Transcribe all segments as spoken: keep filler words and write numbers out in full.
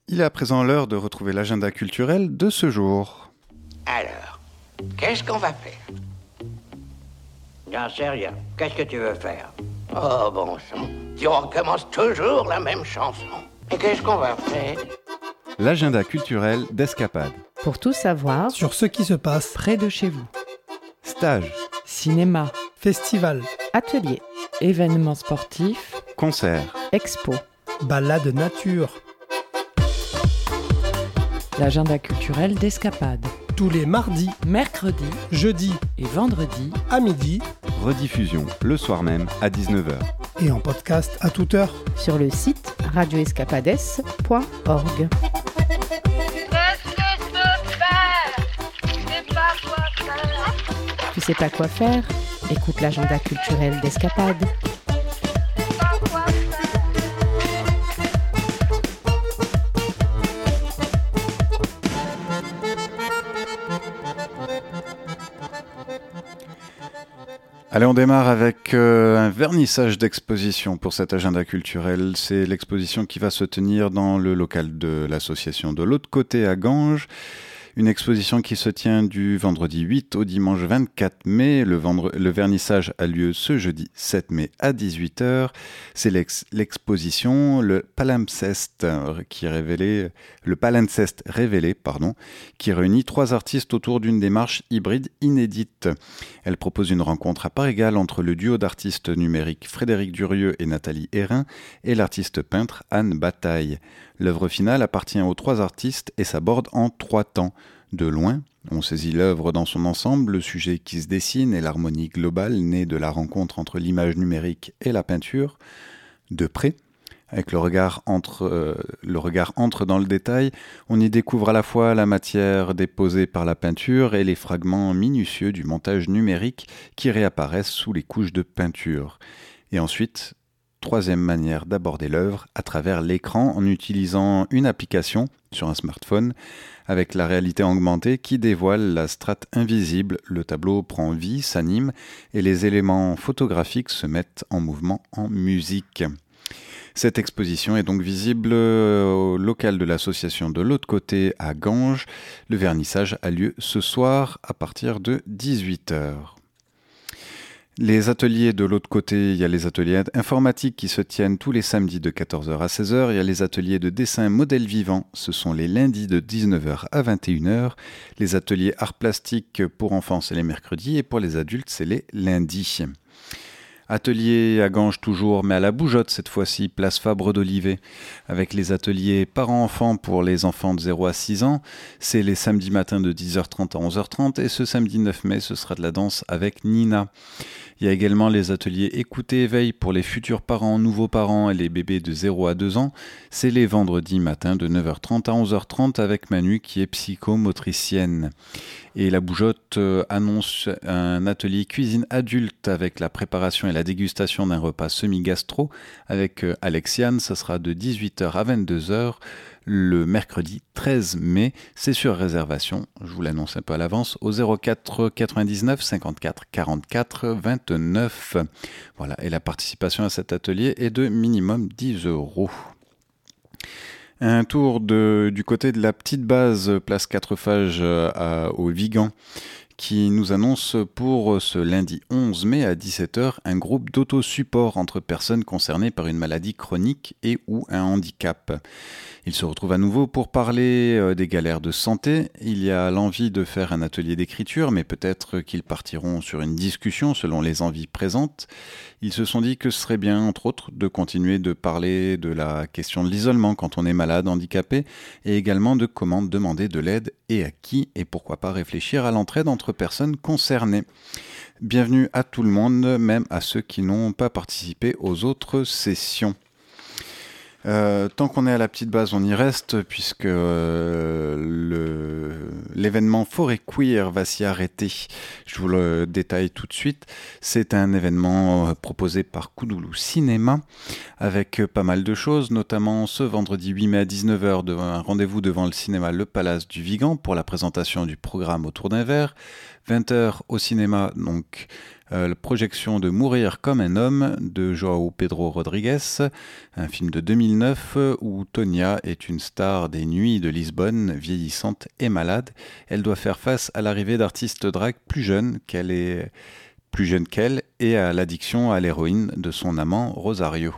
Il est à présent l'heure de retrouver l'agenda culturel de ce jour. Alors, qu'est-ce qu'on va faire? J'en sais rien. Qu'est-ce que tu veux faire? Oh bon sang, tu recommences toujours la même chanson. Et qu'est-ce qu'on va faire? L'agenda culturel d'Escapade. Pour tout savoir sur ce qui se passe près de chez vous. Stage, Cinéma, festival, atelier, événements sportifs, concert, expo. balade nature, L'agenda culturel d'Escapade. tous les mardis, Mercredi jeudis et vendredi à midi rediffusion le soir même à dix-neuf heures. et en podcast à toute heure. sur le site radio escapades point org. Qu'est-ce que je peux faire? Je sais pas quoi faire. Tu sais pas quoi faire? Écoute l'agenda culturel d'Escapade. Pas quoi faire. Allez, on démarre avec euh, un vernissage d'exposition pour cet agenda culturel. C'est l'exposition qui va se tenir dans le local de l'association de l'autre côté à Ganges. Une exposition qui se tient du vendredi huit au dimanche vingt-quatre mai. Le, vendre... le vernissage a lieu ce jeudi sept mai à dix-huit heures. C'est l'ex... l'exposition Le Palimpseste qui est révélé... Le Palimpseste révélé, pardon, qui réunit trois artistes autour d'une démarche hybride inédite. Elle propose une rencontre à part égale entre le duo d'artistes numériques Frédéric Durieux et Nathalie Hérin et l'artiste peintre Anne Bataille. L'œuvre finale appartient aux trois artistes et s'aborde en trois temps. De loin, on saisit l'œuvre dans son ensemble, le sujet qui se dessine et l'harmonie globale née de la rencontre entre l'image numérique et la peinture. De près, avec le regard entre, euh, le regard entre dans le détail, on y découvre à la fois la matière déposée par la peinture et les fragments minutieux du montage numérique qui réapparaissent sous les couches de peinture. Et ensuite, troisième manière d'aborder l'œuvre, à travers l'écran en utilisant une application sur un smartphone avec la réalité augmentée qui dévoile la strate invisible. Le tableau prend vie, s'anime et les éléments photographiques se mettent en mouvement en musique. Cette exposition est donc visible au local de l'association de l'autre côté à Ganges. Le vernissage a lieu ce soir à partir de dix-huit heures. Les ateliers de l'autre côté, il y a les ateliers informatiques qui se tiennent tous les samedis de quatorze heures à seize heures. Il y a les ateliers de dessin modèle vivant, ce sont les lundis de dix-neuf heures à vingt et une heures. Les ateliers art plastique pour enfants, c'est les mercredis et pour les adultes, c'est les lundis. Atelier à Ganges toujours, mais à la Bougeotte cette fois-ci, place Fabre d'Olivet, avec les ateliers parents-enfants pour les enfants de zéro à six ans. C'est les samedis matins de dix heures trente à onze heures trente et ce samedi neuf mai, ce sera de la danse avec Nina. Il y a également les ateliers Écoutez Éveil pour les futurs parents, nouveaux parents et les bébés de zéro à deux ans. C'est les vendredis matins de neuf heures trente à onze heures trente avec Manu qui est psychomotricienne. Et la Bougeotte euh, annonce un atelier cuisine adulte avec la préparation et la dégustation d'un repas semi-gastro avec euh, Alexiane. Ce sera de dix-huit heures à vingt-deux heures le mercredi treize mai. C'est sur réservation, je vous l'annonce un peu à l'avance, au zéro quatre quatre-vingt-dix-neuf cinquante-quatre quarante-quatre vingt-neuf. Voilà, et la participation à cet atelier est de minimum dix euros. Un tour de, du côté de la petite base place Quatrefages à, au Vigan qui nous annonce pour ce lundi onze mai à dix-sept heures un groupe d'autosupport entre personnes concernées par une maladie chronique et ou un handicap. Ils se retrouvent à nouveau pour parler euh, des galères de santé. Il y a l'envie de faire un atelier d'écriture, mais peut-être qu'ils partiront sur une discussion selon les envies présentes. Ils se sont dit que ce serait bien, entre autres, de continuer de parler de la question de l'isolement quand on est malade, handicapé, et également de comment demander de l'aide et à qui, et pourquoi pas réfléchir à l'entraide entre personnes concernées. Bienvenue à tout le monde, même à ceux qui n'ont pas participé aux autres sessions. Euh, tant qu'on est à la petite base, on y reste, puisque euh, le, l'événement Forêt Queer va s'y arrêter. Je vous le détaille tout de suite. C'est un événement euh, proposé par Koudoulou Cinéma, avec euh, pas mal de choses, notamment ce vendredi huit mai à dix-neuf heures, devant un rendez-vous devant le cinéma Le Palace du Vigan pour la présentation du programme Autour d'un verre. vingt heures au cinéma, donc Euh, la projection de Mourir comme un homme de João Pedro Rodrigues, un film de deux mille neuf où Tonia est une star des nuits de Lisbonne, vieillissante et malade. Elle doit faire face à l'arrivée d'artistes drag plus jeunes qu'elle est plus jeune qu'elle et à l'addiction à l'héroïne de son amant Rosario.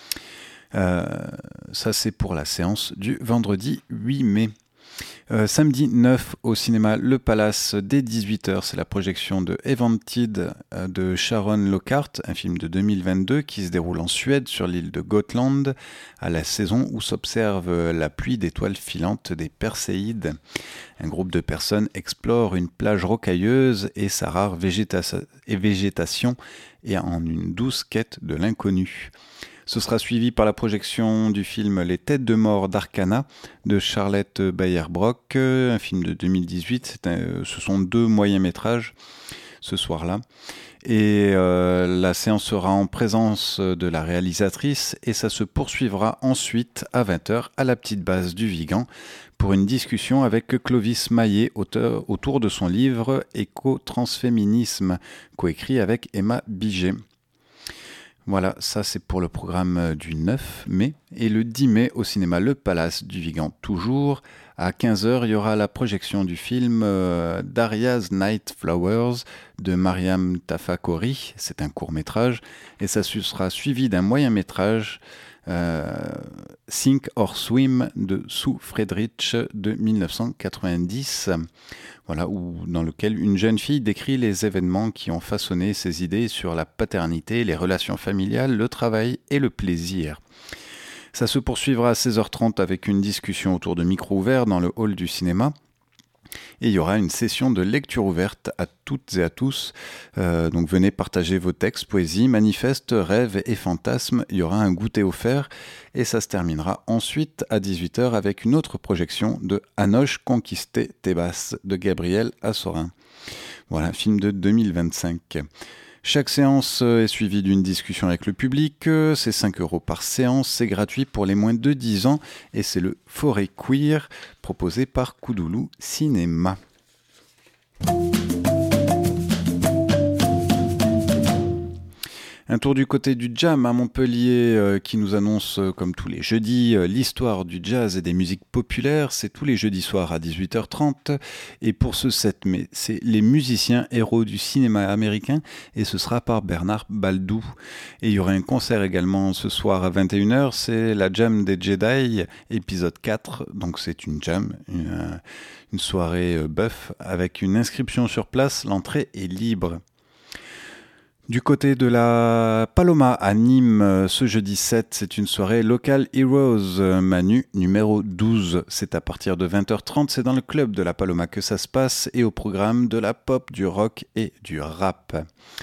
Euh, ça c'est pour la séance du vendredi huit mai. Euh, samedi neuf au cinéma Le Palace dès dix-huit heures, c'est la projection de Evented euh, de Sharon Lockhart, un film de deux mille vingt-deux qui se déroule en Suède sur l'île de Gotland à la saison où s'observe la pluie d'étoiles filantes des Perséides. Un groupe de personnes explore une plage rocailleuse et sa rare végéta- et végétation et en une douce quête de l'inconnu. Ce sera suivi par la projection du film Les Têtes de mort d'Arcana de Charlotte Bayer-Brock, un film de deux mille dix-huit. C'est un, ce sont deux moyens-métrages ce soir-là. Et euh, la séance sera en présence de la réalisatrice et ça se poursuivra ensuite à vingt heures à la petite base du Vigan pour une discussion avec Clovis Maillet, auteur, autour de son livre Éco-transféminisme, coécrit avec Emma Biget. Voilà, ça c'est pour le programme du neuf mai. Et le dix mai, au cinéma Le Palace du Vigan, toujours, à quinze heures, il y aura la projection du film euh, Daria's Night Flowers de Mariam Tafakori. C'est un court-métrage. Et ça sera suivi d'un moyen-métrage, euh, Sink or Swim de Sue Friedrich de dix-neuf cent quatre-vingt-dix. Voilà, où, dans lequel une jeune fille décrit les événements qui ont façonné ses idées sur la paternité, les relations familiales, le travail et le plaisir. Ça se poursuivra à seize heures trente avec une discussion autour de micros ouverts dans le hall du cinéma. Et il y aura une session de lecture ouverte à toutes et à tous. Euh, donc venez partager vos textes, poésie, manifestes, rêves et fantasmes. Il y aura un goûter offert et ça se terminera ensuite à dix-huit heures avec une autre projection de Anoche Conquisté Tebas de Gabriel Assorin. Voilà, film de deux mille vingt-cinq. Chaque séance est suivie d'une discussion avec le public, c'est cinq euros par séance, c'est gratuit pour les moins de dix ans et c'est le Forêt Queer proposé par Koudoulou Cinéma. Un tour du côté du Jam à Montpellier euh, qui nous annonce, euh, comme tous les jeudis, euh, l'histoire du jazz et des musiques populaires. C'est tous les jeudis soirs à dix-huit heures trente. Et pour ce sept mai, c'est les musiciens héros du cinéma américain et ce sera par Bernard Baldou. Et il y aura un concert également ce soir à vingt et une heures. C'est la Jam des Jedi, épisode quatre. Donc c'est une jam, une, une soirée euh, bœuf avec une inscription sur place. L'entrée est libre. Du côté de la Paloma à Nîmes, ce jeudi sept, c'est une soirée Local Heroes Manu numéro douze. C'est à partir de vingt heures trente, c'est dans le club de la Paloma que ça se passe et au programme de la pop, du rock et du rap.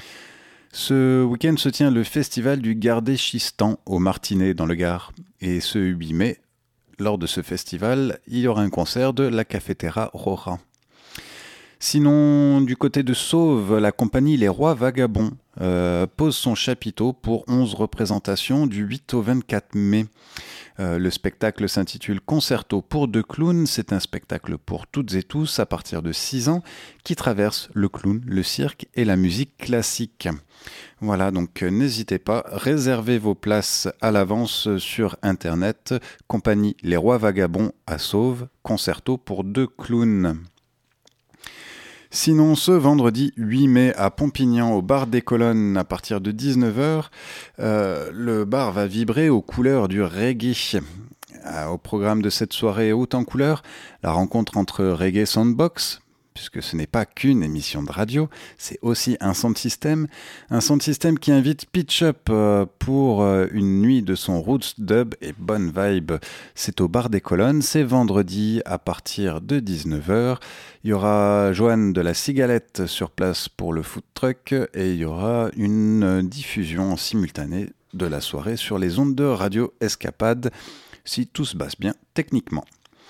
Ce week-end se tient le festival du Gardéchistan au Martinet dans le Gard. Et ce huit mai, lors de ce festival, il y aura un concert de la Cafetera Rora. Sinon, du côté de Sauve, la compagnie Les Rois Vagabonds euh, pose son chapiteau pour onze représentations du huit au vingt-quatre mai. Euh, le spectacle s'intitule Concerto pour deux clowns. C'est un spectacle pour toutes et tous à partir de six ans qui traverse le clown, le cirque et la musique classique. Voilà, donc euh, n'hésitez pas, réservez vos places à l'avance sur Internet. Compagnie Les Rois Vagabonds à Sauve, Concerto pour deux clowns. Sinon, ce vendredi huit mai à Pompignan, au bar des Colonnes, à partir de dix-neuf heures, euh, le bar va vibrer aux couleurs du reggae. Euh, au programme de cette soirée haute en couleurs, la rencontre entre Reggae Soundbox, puisque ce n'est pas qu'une émission de radio, c'est aussi un sound system, un sound system qui invite Pitch Up euh, pour euh, une nuit de son roots dub et bonne vibe. C'est au bar des Colonnes, c'est vendredi à partir de dix-neuf heures. Il y aura Joanne de la Cigalette sur place pour le food truck et il y aura une diffusion en simultané de la soirée sur les ondes de Radio Escapade, si tout se passe bien techniquement.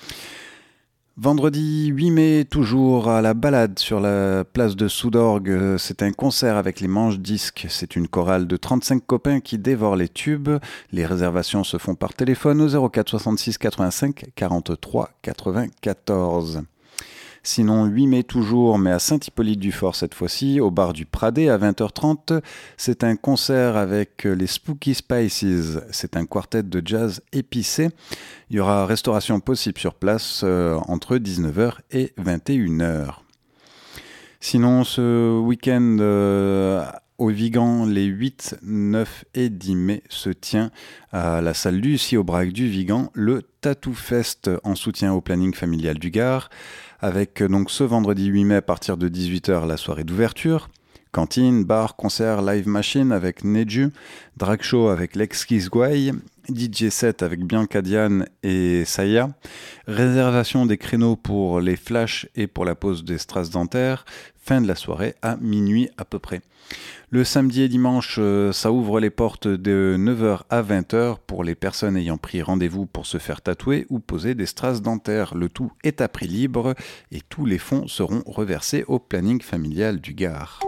Vendredi huit mai, toujours à la balade sur la place de Soudorgue, c'est un concert avec les Manches Disques. C'est une chorale de trente-cinq copains qui dévorent les tubes. Les réservations se font par téléphone au zéro quatre soixante-six quatre-vingt-cinq quarante-trois quatre-vingt-quatorze. Sinon, huit mai toujours, mais à Saint-Hippolyte-du-Fort cette fois-ci, au bar du Pradet à vingt heures trente. C'est un concert avec les Spooky Spices. C'est un quartet de jazz épicé. Il y aura restauration possible sur place euh, entre dix-neuf heures et vingt et une heures. Sinon, ce week-end euh, au Vigan, les huit, neuf et dix mai, se tient à la salle Lucie Aubrac du Vigan le Tattoo Fest en soutien au planning familial du Gard, avec donc ce vendredi huit mai à partir de dix-huit heures la soirée d'ouverture. Cantine, bar, concert, live machine avec Neju, drag show avec l'Exquise Gouaille, D J set avec Bianca Diane et Saya, réservation des créneaux pour les flashs et pour la pause des strass dentaires, fin de la soirée à minuit à peu près. Le samedi et dimanche, ça ouvre les portes de neuf heures à vingt heures pour les personnes ayant pris rendez-vous pour se faire tatouer ou poser des strass dentaires. Le tout est à prix libre et tous les fonds seront reversés au planning familial du Gard.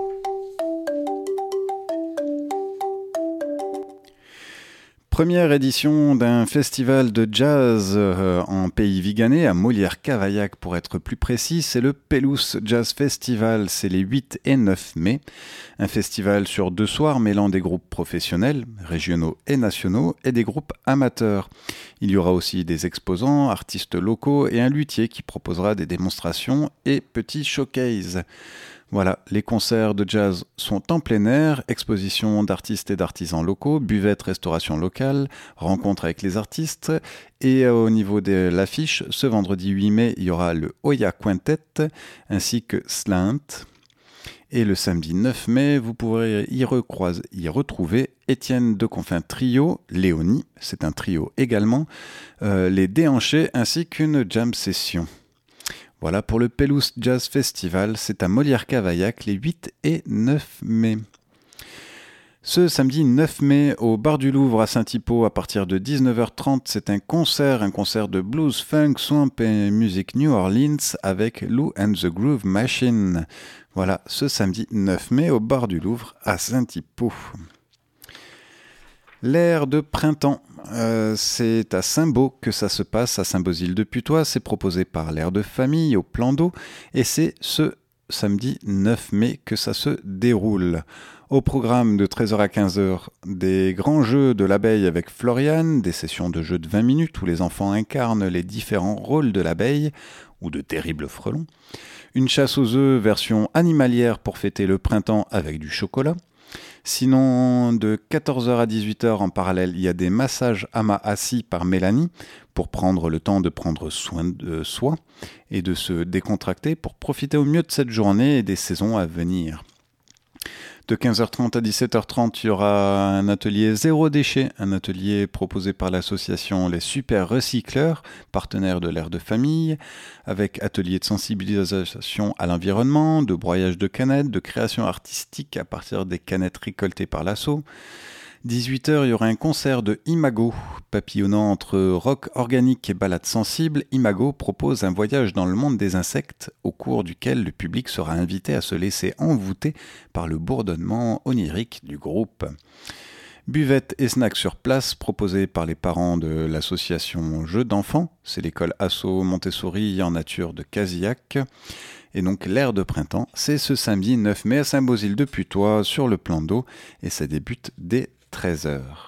Première édition d'un festival de jazz euh, en pays viganais, à Molière-Cavaillac pour être plus précis, c'est le Pelouse Jazz Festival, c'est les huit et neuf mai. Un festival sur deux soirs mêlant des groupes professionnels, régionaux et nationaux, et des groupes amateurs. Il y aura aussi des exposants, artistes locaux et un luthier qui proposera des démonstrations et petits showcases. Voilà, les concerts de jazz sont en plein air, exposition d'artistes et d'artisans locaux, buvette, restauration locale, rencontre avec les artistes. Et au niveau de l'affiche, ce vendredi huit mai, il y aura le Oya Quintet ainsi que Slant. Et le samedi neuf mai, vous pourrez y, recroiser, y retrouver Étienne Deconfin Trio, Léonie, c'est un trio également, euh, les Déhanchés ainsi qu'une jam session. Voilà pour le Pelouse Jazz Festival, c'est à Molière-Cavaillac les huit et neuf mai. Ce samedi neuf mai, au Bar du Louvre à Saint-Hippo, à partir de dix-neuf heures trente, c'est un concert, un concert de blues, funk, swamp et musique New Orleans avec Lou and the Groove Machine. Voilà, ce samedi neuf mai, au Bar du Louvre à Saint-Hippo. L'air de printemps, euh, c'est à Saint-Beau que ça se passe, à Saint-Beauzile-de-Putois. C'est proposé par l'air de famille au plan d'eau et c'est ce samedi neuf mai que ça se déroule. Au programme de treize heures à quinze heures, des grands jeux de l'abeille avec Floriane, des sessions de jeux de vingt minutes où les enfants incarnent les différents rôles de l'abeille ou de terribles frelons. Une chasse aux œufs version animalière pour fêter le printemps avec du chocolat. Sinon, de quatorze heures à dix-huit heures en parallèle, il y a des massages ama assis par Mélanie pour prendre le temps de prendre soin de soi et de se décontracter pour profiter au mieux de cette journée et des saisons à venir. De quinze heures trente à dix-sept heures trente, il y aura un atelier zéro déchet, un atelier proposé par l'association Les Super Recycleurs, partenaire de l'air de famille, avec atelier de sensibilisation à l'environnement, de broyage de canettes, de création artistique à partir des canettes récoltées par l'asso. dix-huit heures, il y aura un concert de Imago. Papillonnant entre rock organique et ballade sensible, Imago propose un voyage dans le monde des insectes, au cours duquel le public sera invité à se laisser envoûter par le bourdonnement onirique du groupe. Buvette et snacks sur place, proposés par les parents de l'association Jeux d'enfants. C'est l'école Asso Montessori en nature de Casillac. Et donc l'air de printemps, c'est ce samedi neuf mai à Saint-Beauzile-de-Putois sur le plan d'eau et ça débute dès treize heures.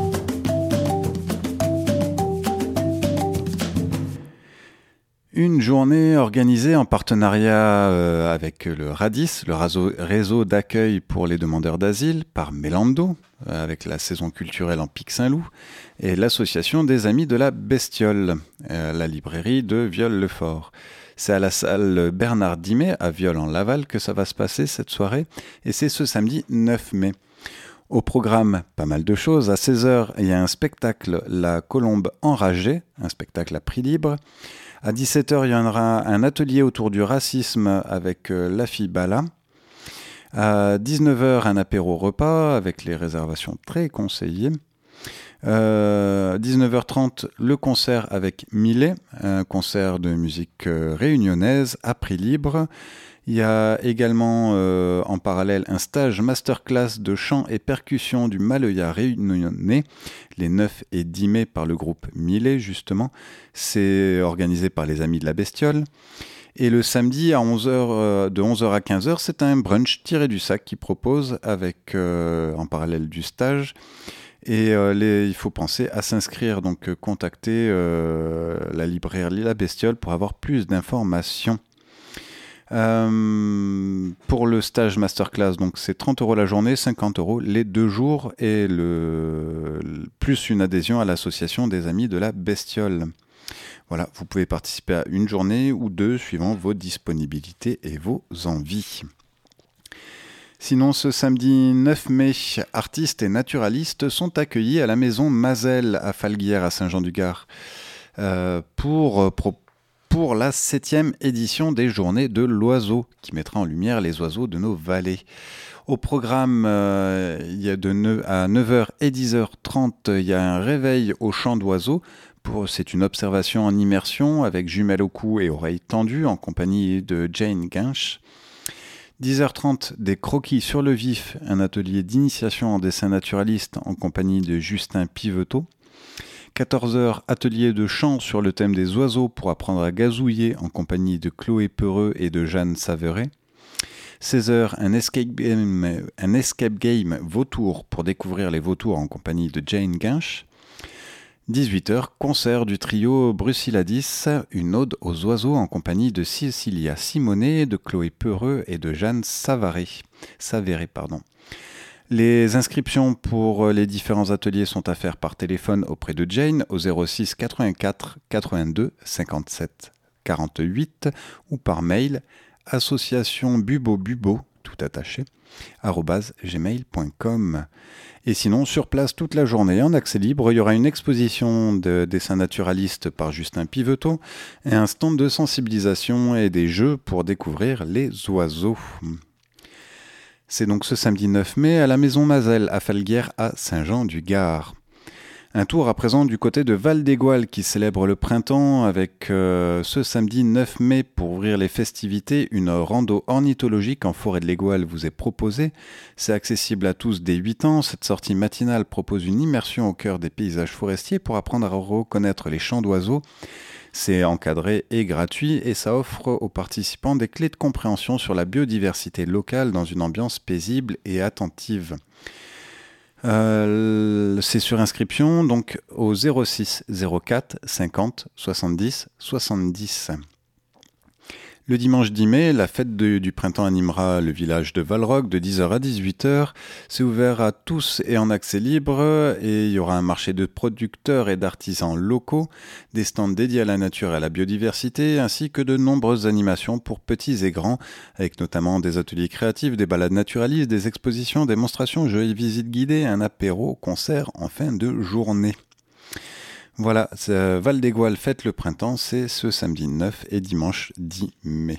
Une journée organisée en partenariat euh, avec le RADIS, le réseau, réseau d'accueil pour les demandeurs d'asile, par Mélando, euh, avec la saison culturelle en Pic-Saint-Loup, et l'association des Amis de la Bestiole, euh, la librairie de Viol-le-Fort. C'est à la salle Bernard Dimet, à Viol-en-Laval, que ça va se passer cette soirée, et c'est ce samedi neuf mai. Au programme, pas mal de choses. À seize heures, il y a un spectacle, La Colombe enragée, un spectacle à prix libre. À dix-sept heures, il y aura un atelier autour du racisme avec euh, Lafi Bala. À dix-neuf heures, un apéro repas avec les réservations très conseillées. Euh, dix-neuf heures trente, le concert avec Millet, un concert de musique euh, réunionnaise à prix libre. Il y a également euh, en parallèle un stage masterclass de chant et percussion du Maloya réunionnais, les neuf et dix mai par le groupe Millet justement. C'est organisé par les Amis de la Bestiole. Et le samedi, à onze heures, euh, de onze heures à quinze heures, c'est un brunch tiré du sac qui propose avec, euh, en parallèle du stage. Et euh, les, il faut penser à s'inscrire, donc euh, contacter euh, la librairie La Bestiole pour avoir plus d'informations. Euh, pour le stage masterclass, donc c'est trente euros la journée, cinquante euros les deux jours, et le, le, plus une adhésion à l'association des amis de la Bestiole. Voilà, vous pouvez participer à une journée ou deux suivant vos disponibilités et vos envies. Sinon, ce samedi neuf mai, artistes et naturalistes sont accueillis à la maison Mazel à Falguières, à Saint-Jean-du-Gard, euh, pour, pour la septième édition des Journées de l'Oiseau, qui mettra en lumière les oiseaux de nos vallées. Au programme, euh, il y a de neuf, à neuf heures et dix heures trente, il y a un réveil au chant d'oiseaux. Pour, c'est une observation en immersion avec jumelles au cou et oreilles tendues en compagnie de Jane Guinch. dix heures trente, des croquis sur le vif, un atelier d'initiation en dessin naturaliste en compagnie de Justin Piveteau. quatorze heures, atelier de chant sur le thème des oiseaux pour apprendre à gazouiller en compagnie de Chloé Peureux et de Jeanne Saveret. seize heures, un escape game, un escape game vautour pour découvrir les vautours en compagnie de Jane Guinch. dix-huit heures, concert du trio Bruciladis, une ode aux oiseaux en compagnie de Cecilia Simonet, de Chloé Peureux et de Jeanne Savary. Savéré. Pardon. Les inscriptions pour les différents ateliers sont à faire par téléphone auprès de Jane au zéro six quatre-vingt-quatre quatre-vingt-deux cinquante-sept quarante-huit ou par mail association bubo bubo tout attaché arobase gmail point com. Et sinon, sur place toute la journée, en accès libre, il y aura une exposition de dessins naturalistes par Justin Piveteau et un stand de sensibilisation et des jeux pour découvrir les oiseaux. C'est donc ce samedi neuf mai à la Maison Mazel à Falguières à Saint-Jean-du-Gard. Un tour à présent du côté de Val-d'Égoal qui célèbre le printemps avec euh, ce samedi neuf mai pour ouvrir les festivités, une rando ornithologique en forêt de l'Égoal vous est proposée. C'est accessible à tous dès huit ans. Cette sortie matinale propose une immersion au cœur des paysages forestiers pour apprendre à reconnaître les chants d'oiseaux. C'est encadré et gratuit et ça offre aux participants des clés de compréhension sur la biodiversité locale dans une ambiance paisible et attentive. Euh, c'est sur inscription donc au zéro six zéro quatre cinquante soixante-dix soixante-dix. Le dimanche dix mai, la fête de, du printemps animera le village de Valrock de dix heures à dix-huit heures. C'est ouvert à tous et en accès libre et il y aura un marché de producteurs et d'artisans locaux, des stands dédiés à la nature et à la biodiversité, ainsi que de nombreuses animations pour petits et grands, avec notamment des ateliers créatifs, des balades naturalistes, des expositions, démonstrations, jeux et visites guidées, un apéro, concert en fin de journée. Voilà, Val-d'Égoal fête le printemps, c'est ce samedi neuf et dimanche dix mai.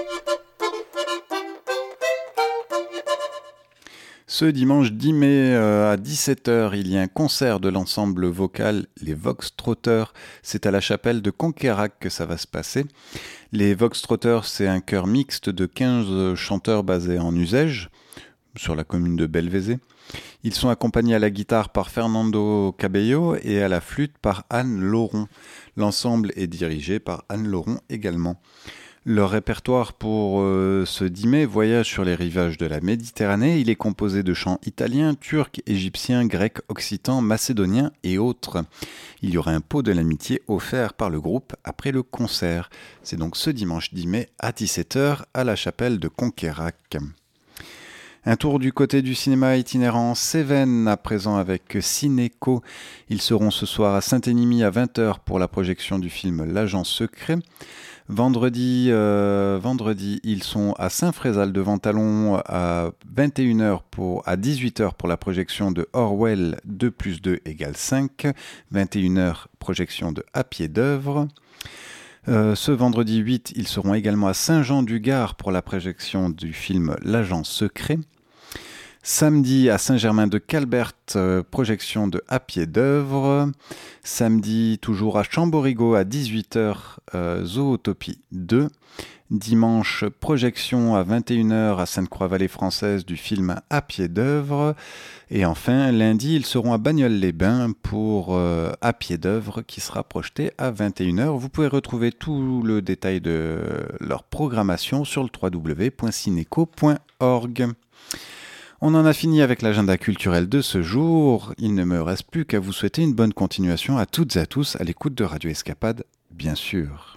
Ce dimanche dix mai euh, à dix-sept heures, il y a un concert de l'ensemble vocal Les Vox Trotteurs. C'est à la chapelle de Conquérac que ça va se passer. Les Vox Trotteurs, c'est un chœur mixte de quinze chanteurs basés en Uzège, sur la commune de Belvézé. Ils sont accompagnés à la guitare par Fernando Cabello et à la flûte par Anne Lauron. L'ensemble est dirigé par Anne Lauron également. Leur répertoire pour euh, ce dix mai voyage sur les rivages de la Méditerranée. Il est composé de chants italiens, turcs, égyptiens, grecs, occitans, macédoniens et autres. Il y aura un pot de l'amitié offert par le groupe après le concert. C'est donc ce dimanche dix mai à dix-sept heures à la chapelle de Conquérac. Un tour du côté du cinéma itinérant Cévennes à présent avec Cinéco. Ils seront ce soir à Saint-Énimie à vingt heures pour la projection du film L'Agent Secret. Vendredi, euh, vendredi, ils sont à Saint-Frézal de Ventalon à vingt et une heures pour, à dix-huit heures pour la projection de Orwell deux plus deux égale cinq. vingt et une heures projection de À pied d'œuvre. Euh, ce vendredi huit, ils seront également à Saint-Jean-du-Gard pour la projection du film L'Agent Secret. Samedi à Saint-Germain-de-Calbert, euh, projection de À pied d'œuvre. Samedi toujours à Chamborigot à dix-huit heures, euh, Zootopie deux. Dimanche, projection à vingt et une heures à Sainte-Croix-Vallée française du film À pied d'œuvre. Et enfin, lundi, ils seront à Bagnoles-les-Bains pour euh, À pied d'œuvre qui sera projeté à vingt et une heures. Vous pouvez retrouver tout le détail de leur programmation sur le w w w point cineco point org. On en a fini avec l'agenda culturel de ce jour. Il ne me reste plus qu'à vous souhaiter une bonne continuation à toutes et à tous à l'écoute de Radio Escapade, bien sûr.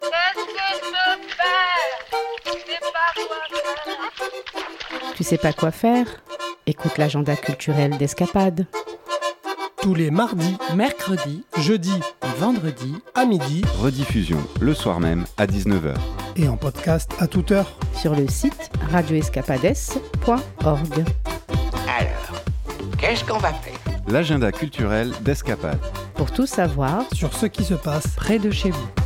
Tu sais pas quoi faire ? Écoute l'agenda culturel d'Escapade. Tous les mardis, mercredi, jeudis et vendredi à midi Rediffusion le soir même à dix-neuf heures. et en podcast à toute heure. Sur le site radio escapades point org. Alors, qu'est-ce qu'on va faire? L'agenda culturel d'Escapade. Pour tout savoir, Sur ce qui se passe près de chez vous.